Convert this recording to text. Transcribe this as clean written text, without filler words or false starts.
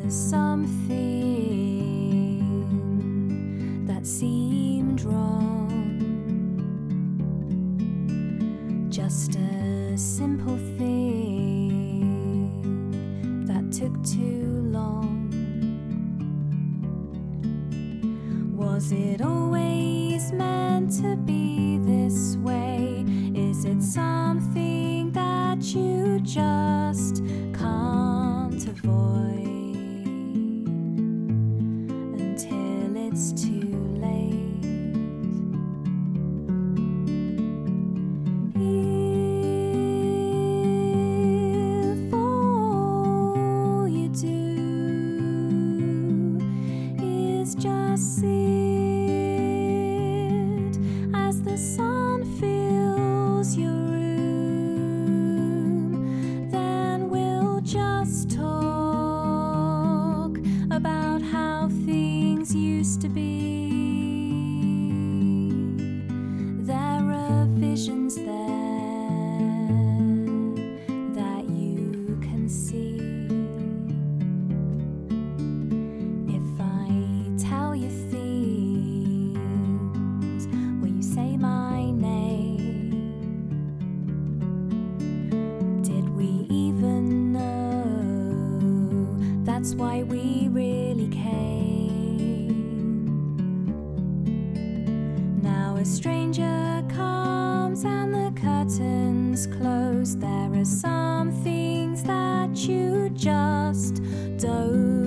there's something that seemed wrong. Just a simple thing that took too long. Was it always meant to be this way? Is it something that you just can't avoid until it's too late? If all you do is just sit as the sun fills your room, then we'll just talk about how things used to be. There are visions there that you can see. If I tell you things, will you say my name? Did we even know that's why we really came? Now a stranger comes and the curtains close. There are some things that you just don't